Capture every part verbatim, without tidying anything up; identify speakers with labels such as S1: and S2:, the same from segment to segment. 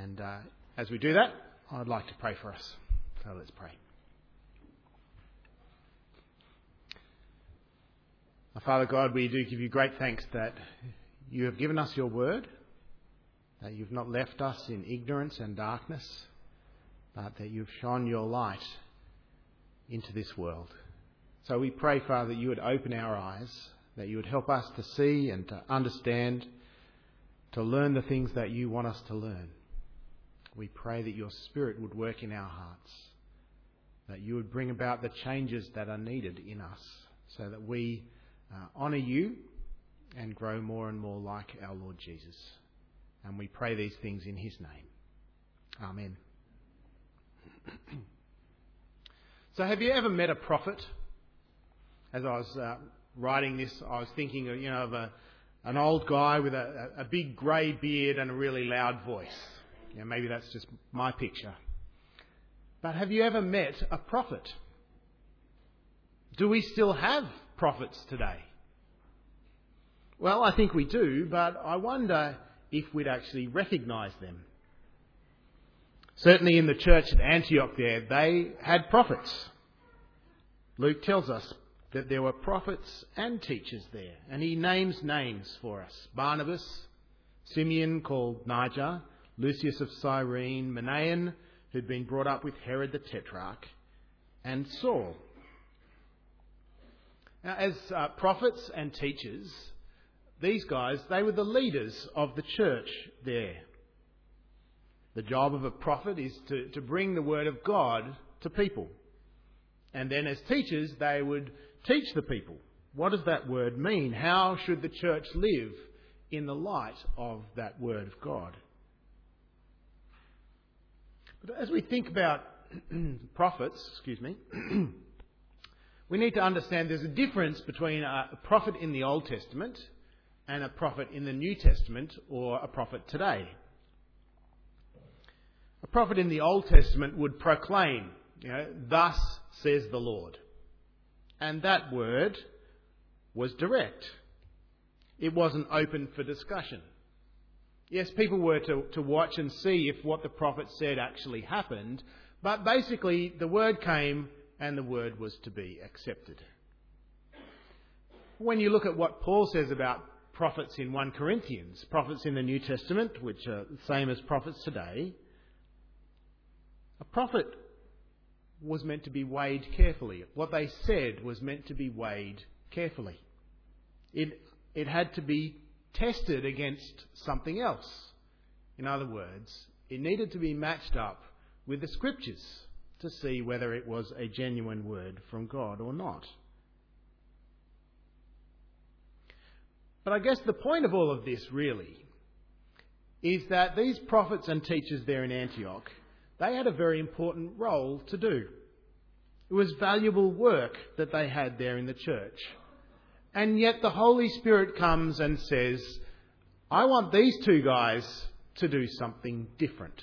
S1: And uh, as we do that, I'd like to pray for us. So let's pray. Our Father God, we do give you great thanks that you have given us your word, that you've not left us in ignorance and darkness, but that you've shone your light into this world. So we pray, Father, that you would open our eyes, that you would help us to see and to understand, to learn the things that you want us to learn. We pray that your Spirit would work in our hearts, that you would bring about the changes that are needed in us, so that we uh, honour you and grow more and more like our Lord Jesus. And we pray these things in his name. Amen. So have you ever met a prophet? As I was uh, writing this, I was thinking of, you know, of a, an old guy with a, a big grey beard and a really loud voice. You know, maybe that's just my picture. But have you ever met a prophet? Do we still have prophets today? Well, I think we do, but I wonder if we'd actually recognise them. Certainly in the church at Antioch there, they had prophets. Luke tells us that there were prophets and teachers there, and he names names for us. Barnabas, Simeon called Niger, Lucius of Cyrene, Manaen, who'd been brought up with Herod the Tetrarch, and Saul. Now, as uh, prophets and teachers, these guys, they were the leaders of the church there. The job of a prophet is to, to bring the word of God to people. And then as teachers, they would teach the people. What does that word mean? How should the church live in the light of that word of God? But as we think about prophets, excuse me, we need to understand there's a difference between a prophet in the Old Testament and a prophet in the New Testament, or a prophet today. A prophet in the Old Testament would proclaim, you know, thus says the Lord. And that word was direct. It wasn't open for discussion. Yes, people were to, to watch and see if what the prophet said actually happened, but basically the word came and the word was to be accepted. When you look at what Paul says about prophets in First Corinthians, prophets in the New Testament, which are the same as prophets today, a prophet was meant to be weighed carefully. What they said was meant to be weighed carefully. It, it had to be tested against something else. In other words, it needed to be matched up with the Scriptures to see whether it was a genuine word from God or not. But I guess the point of all of this really is that these prophets and teachers there in Antioch, they had a very important role to do. It was valuable work that they had there in the church. And yet the Holy Spirit comes and says, I want these two guys to do something different.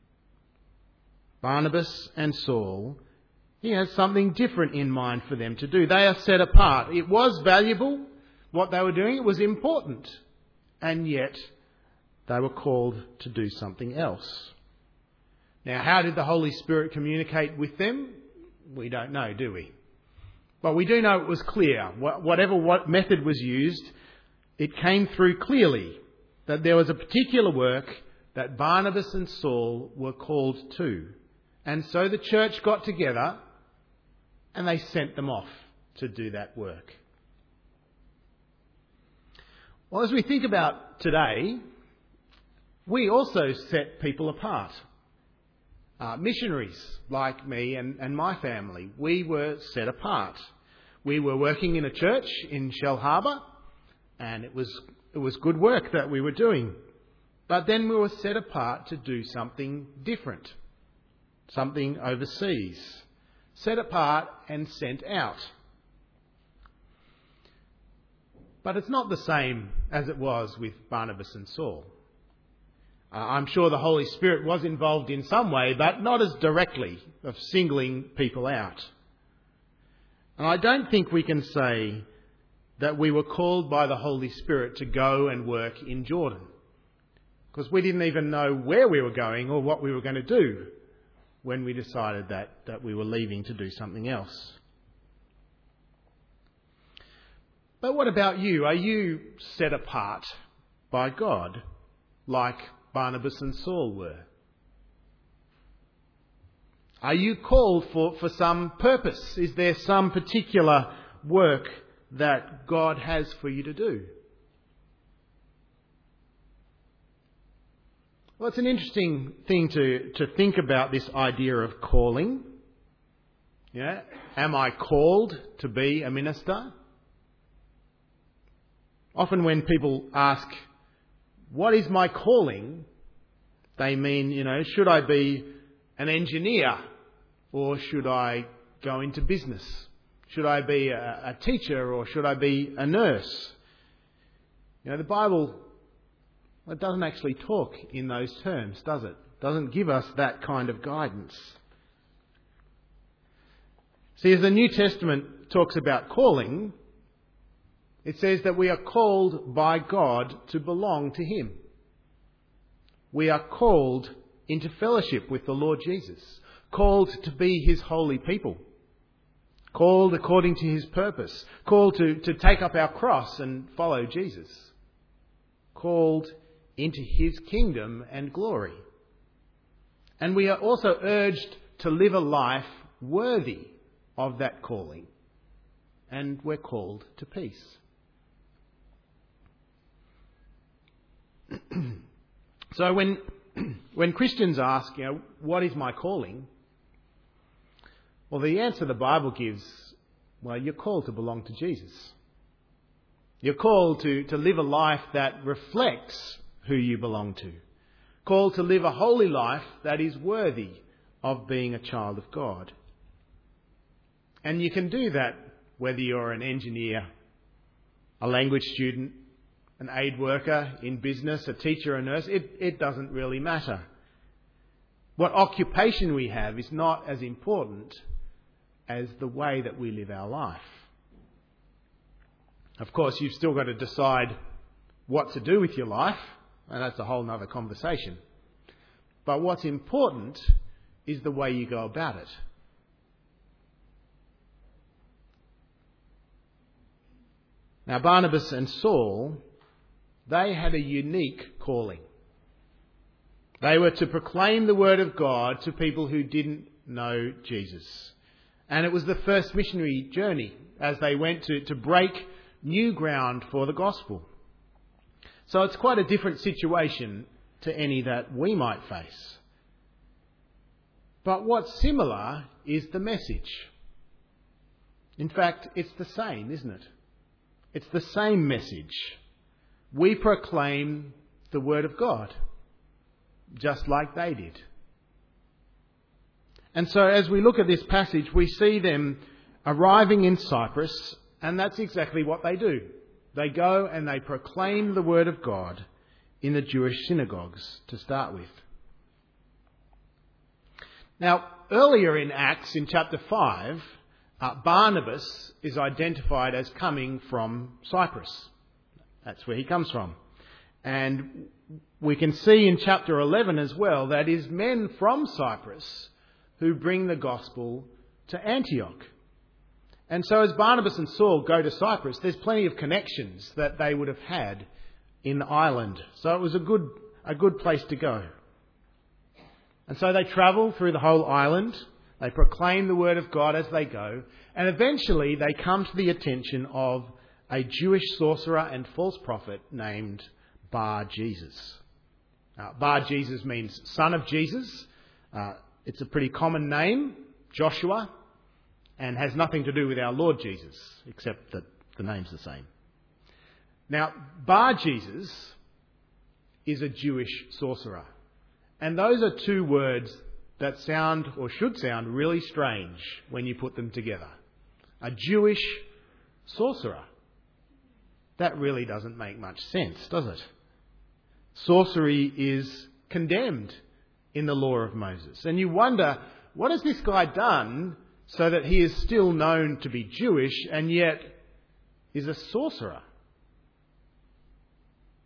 S1: Barnabas and Saul, he has something different in mind for them to do. They are set apart. It was valuable, what they were doing. It was important. And yet they were called to do something else. Now, how did the Holy Spirit communicate with them? We don't know, do we? But we do know it was clear. Whatever what method was used, it came through clearly that there was a particular work that Barnabas and Saul were called to. And so the church got together and they sent them off to do that work. Well, as we think about today, we also set people apart. Uh, missionaries like me and, and my family, we were set apart. We were working in a church in Shellharbour, and it was it was good work that we were doing. But then we were set apart to do something different, something overseas, set apart and sent out. But it's not the same as it was with Barnabas and Saul. Uh, I'm sure the Holy Spirit was involved in some way, but not as directly of singling people out. And I don't think we can say that we were called by the Holy Spirit to go and work in Jordan. because we didn't even know where we were going or what we were going to do when we decided that, that we were leaving to do something else. But what about you? Are you set apart by God like Barnabas and Saul were? Are you called for, for some purpose? Is there some particular work that God has for you to do? Well, it's an interesting thing to, to think about, this idea of calling. Yeah? Am I called to be a minister? Often when people ask, what is my calling? They mean, you know, should I be an engineer? Or should I go into business? Should I be a, a teacher or should I be a nurse? You know, the Bible, it doesn't actually talk in those terms, does it? It doesn't give us that kind of guidance. See, as the New Testament talks about calling, it says that we are called by God to belong to Him. We are called into fellowship with the Lord Jesus. Called to be His holy people. Called according to His purpose. Called to, to take up our cross and follow Jesus. Called into His kingdom and glory. And we are also urged to live a life worthy of that calling. And we're called to peace. So when when Christians ask, you know, what is my calling? Well, the answer the Bible gives, well, you're called to belong to Jesus. You're called to, to live a life that reflects who you belong to. Called to live a holy life that is worthy of being a child of God. And you can do that whether you're an engineer, a language student, an aid worker in business, a teacher, a nurse. It, it doesn't really matter. What occupation we have is not as important as the way that we live our life. Of course, you've still got to decide what to do with your life, and that's a whole other conversation. But what's important is the way you go about it. Now, Barnabas and Saul, they had a unique calling. They were to proclaim the word of God to people who didn't know Jesus. And it was the first missionary journey as they went to, to break new ground for the gospel. So it's quite a different situation to any that we might face. But what's similar is the message. In fact, it's the same, isn't it? It's the same message. We proclaim the word of God, just like they did. And so as we look at this passage, we see them arriving in Cyprus, and that's exactly what they do. They go and they proclaim the word of God in the Jewish synagogues to start with. Now, earlier in Acts, in chapter five, uh, Barnabas is identified as coming from Cyprus. That's where he comes from. And we can see in chapter eleven as well that it is men from Cyprus who bring the gospel to Antioch. And so as Barnabas and Saul go to Cyprus, there's plenty of connections that they would have had in the island. So it was a good, a good place to go. And so they travel through the whole island. They proclaim the word of God as they go. And eventually they come to the attention of a Jewish sorcerer and false prophet named Bar Jesus. Now, Bar Jesus means son of Jesus. Uh, it's a pretty common name, Joshua, and has nothing to do with our Lord Jesus, except that the name's the same. Now, Bar Jesus is a Jewish sorcerer. And those are two words that sound, or should sound, really strange when you put them together. A Jewish sorcerer. That really doesn't make much sense, does it? Sorcery is condemned in the law of Moses. And you wonder, what has this guy done so that he is still known to be Jewish and yet is a sorcerer?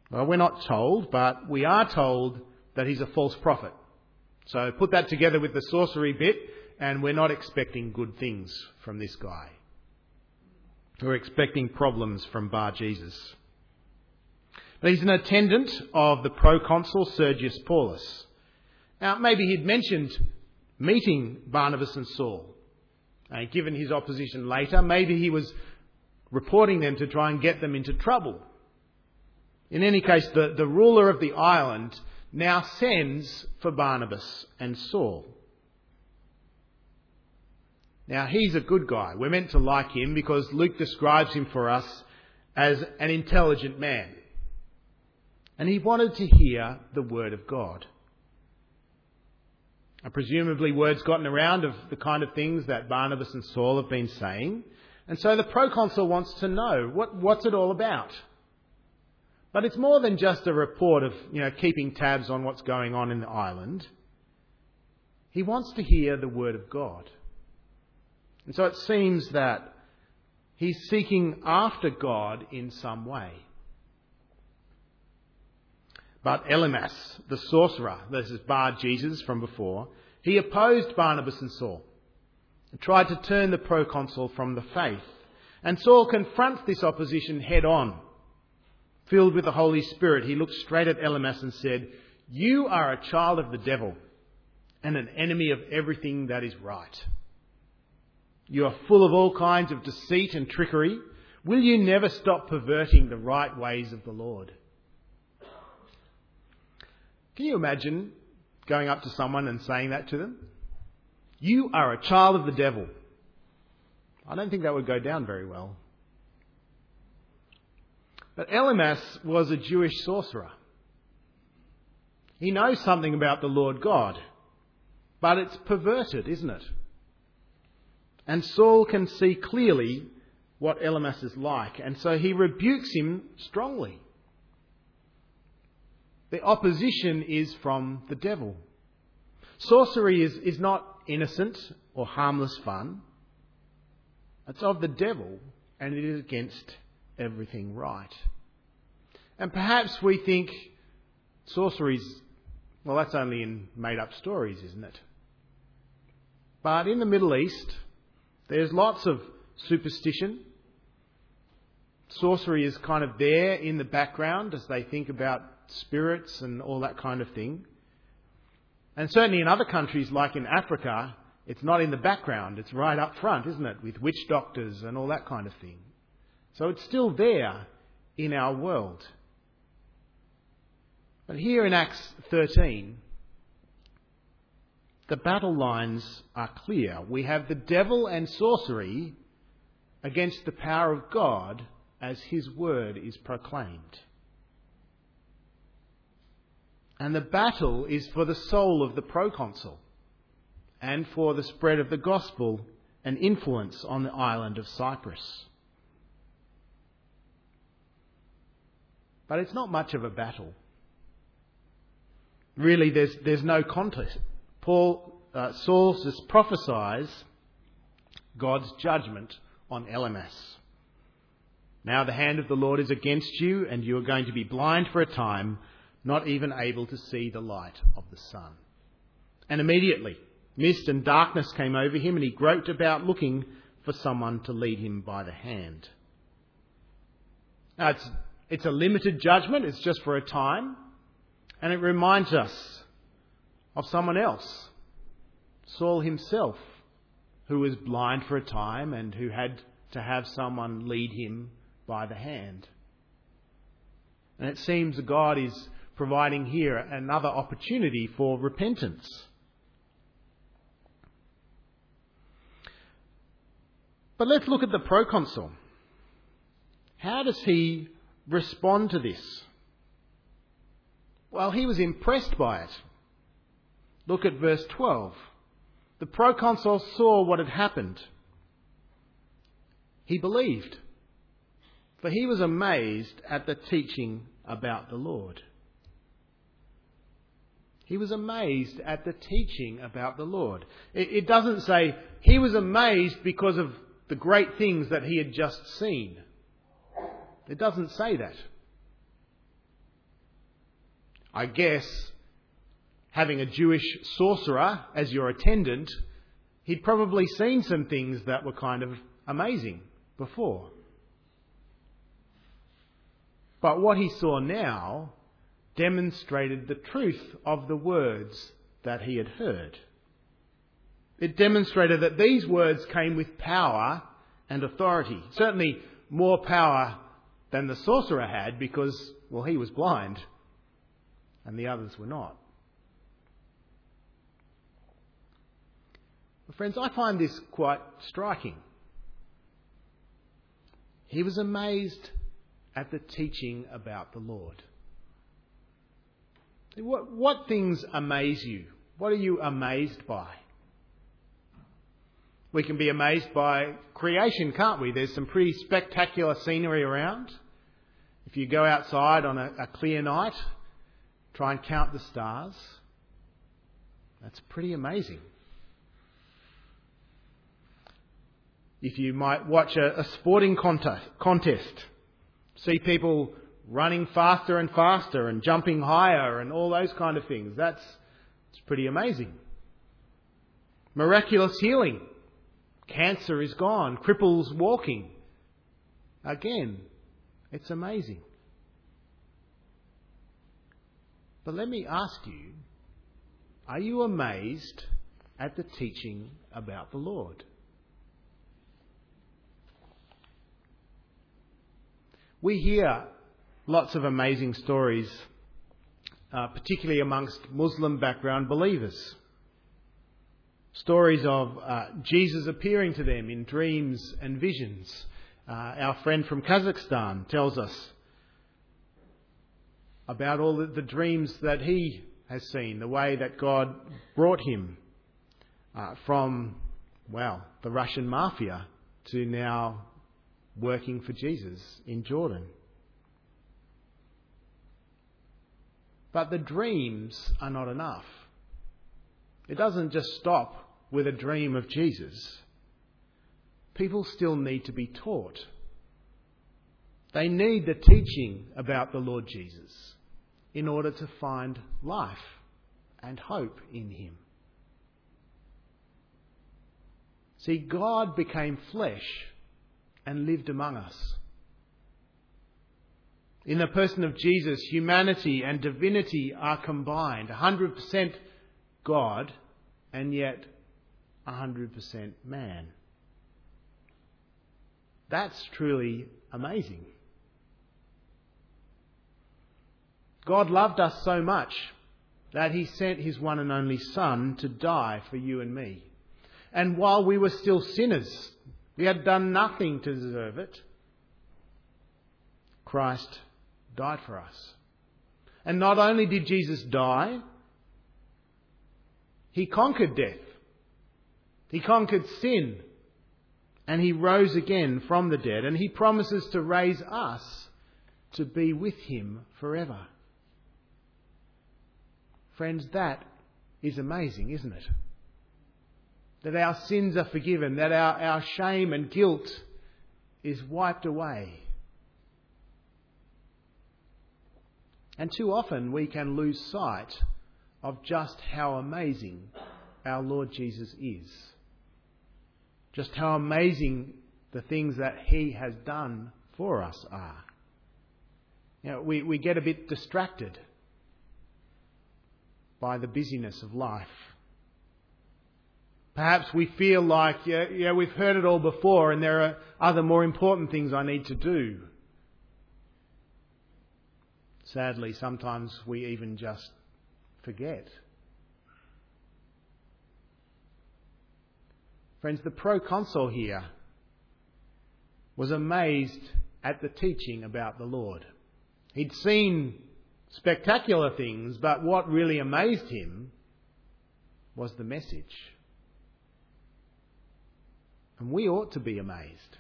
S1: Well, we're not told, but we are told that he's a false prophet. So put that together with the sorcery bit, and we're not expecting good things from this guy. We're expecting problems from Bar Jesus. But he's an attendant of the proconsul Sergius Paulus. Now, maybe he'd mentioned meeting Barnabas and Saul. And given his opposition later, maybe he was reporting them to try and get them into trouble. In any case, the, the ruler of the island now sends for Barnabas and Saul. Now, he's a good guy. We're meant to like him because Luke describes him for us as an intelligent man. And he wanted to hear the word of God. And presumably word's gotten around of the kind of things that Barnabas and Saul have been saying. And so the proconsul wants to know, what, what's it all about? But it's more than just a report of, you know, keeping tabs on what's going on in the island. He wants to hear the word of God. And so it seems that he's seeking after God in some way. But Elymas, the sorcerer, this is Bar Jesus from before, he opposed Barnabas and Saul and tried to turn the proconsul from the faith. And Saul confronts this opposition head on. Filled with the Holy Spirit, he looked straight at Elymas and said, "You are a child of the devil and an enemy of everything that is right. You are full of all kinds of deceit and trickery. Will you never stop perverting the right ways of the Lord?" Can you imagine going up to someone and saying that to them? You are a child of the devil. I don't think that would go down very well. But Elymas was a Jewish sorcerer. He knows something about the Lord God, but it's perverted, isn't it? And Saul can see clearly what Elymas is like, and so he rebukes him strongly. The opposition is from the devil. Sorcery is, is not innocent or harmless fun. It's of the devil, and it is against everything right. And perhaps we think sorcery's, well, that's only in made-up stories, isn't it? But in the Middle East, there's lots of superstition. Sorcery is kind of there in the background as they think about spirits and all that kind of thing. And certainly in other countries, like in Africa, it's not in the background. It's right up front, isn't it? With witch doctors and all that kind of thing. So it's still there in our world. But here in Acts thirteen, the battle lines are clear. We have the devil and sorcery against the power of God as his word is proclaimed. And the battle is for the soul of the proconsul and for the spread of the gospel and influence on the island of Cyprus. But it's not much of a battle. Really, there's there's no contest. Paul, uh, Saul just prophesies God's judgment on Elymas. Now the hand of the Lord is against you, and you are going to be blind for a time, not even able to see the light of the sun. And immediately, mist and darkness came over him, and he groped about looking for someone to lead him by the hand. Now, it's, it's a limited judgment. It's just for a time. And it reminds us of someone else, Saul himself, who was blind for a time and who had to have someone lead him by the hand. And it seems that God is providing here another opportunity for repentance. But let's look at the proconsul. How does he respond to this? Well, he was impressed by it. Look at verse twelve. The proconsul saw what had happened. He believed, for he was amazed at the teaching about the Lord. He was amazed at the teaching about the Lord. It, it doesn't say he was amazed because of the great things that he had just seen. It doesn't say that. I guess, having a Jewish sorcerer as your attendant, he'd probably seen some things that were kind of amazing before. But what he saw now demonstrated the truth of the words that he had heard. It demonstrated that these words came with power and authority. Certainly more power than the sorcerer had because, well, he was blind and the others were not. Friends, I find this quite striking. He was amazed at the teaching about the Lord. What, what things amaze you? What are you amazed by? We can be amazed by creation, can't we? There's some pretty spectacular scenery around. If you go outside on a, a clear night, try and count the stars. That's pretty amazing. If you might watch a, a sporting contest, contest, see people running faster and faster and jumping higher and all those kind of things, that's it's pretty amazing. Miraculous healing. Cancer is gone. Cripples walking. Again, it's amazing. But let me ask you, are you amazed at the teaching about the Lord? We hear lots of amazing stories, uh, particularly amongst Muslim background believers. Stories of uh, Jesus appearing to them in dreams and visions. Uh, our friend from Kazakhstan tells us about all the, the dreams that he has seen, the way that God brought him uh, from, well, the Russian mafia to now working for Jesus in Jordan. But the dreams are not enough. It doesn't just stop with a dream of Jesus. People still need to be taught. They need the teaching about the Lord Jesus in order to find life and hope in him. See, God became flesh and lived among us. In the person of Jesus, humanity and divinity are combined. one hundred percent God and yet one hundred percent man. That's truly amazing. God loved us so much that he sent his one and only Son to die for you and me. And while we were still sinners, we had done nothing to deserve it, Christ died for us. And not only did Jesus die, he conquered death. He conquered sin. And he rose again from the dead. And he promises to raise us to be with him forever. Friends, that is amazing, isn't it? That our sins are forgiven, that our, our shame and guilt is wiped away. And too often we can lose sight of just how amazing our Lord Jesus is. Just how amazing the things that he has done for us are. You know, we, we get a bit distracted by the busyness of life. Perhaps we feel like, yeah, yeah, we've heard it all before and there are other more important things I need to do. Sadly, sometimes we even just forget. Friends, the proconsul here was amazed at the teaching about the Lord. He'd seen spectacular things, but what really amazed him was the message. And we ought to be amazed.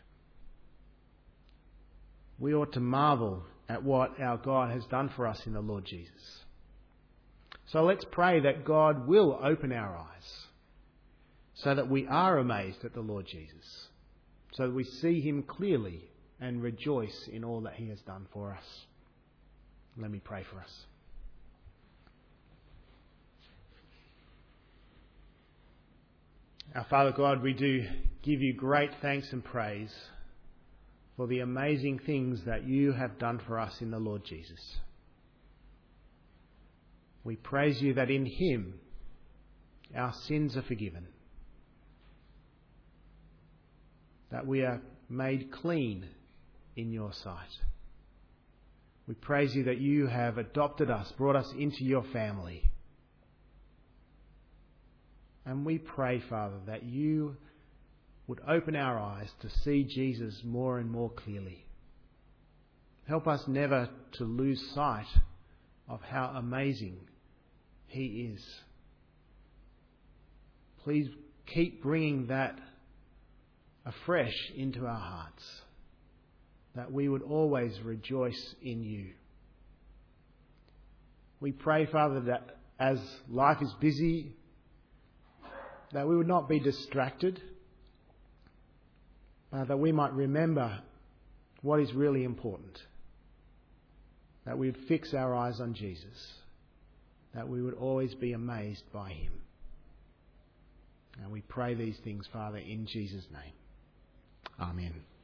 S1: We ought to marvel at what our God has done for us in the Lord Jesus. So let's pray that God will open our eyes so that we are amazed at the Lord Jesus, so that we see him clearly and rejoice in all that he has done for us. Let me pray for us. Our Father God, we do give you great thanks and praise for the amazing things that you have done for us in the Lord Jesus. We praise you that in him our sins are forgiven, that we are made clean in your sight. We praise you that you have adopted us, brought us into your family. And we pray, Father, that you would open our eyes to see Jesus more and more clearly. Help us never to lose sight of how amazing he is. Please keep bringing that afresh into our hearts, that we would always rejoice in you. We pray, Father, that as life is busy, that we would not be distracted, uh, that we might remember what is really important, that we would fix our eyes on Jesus, that we would always be amazed by him. And we pray these things, Father, in Jesus' name. Amen.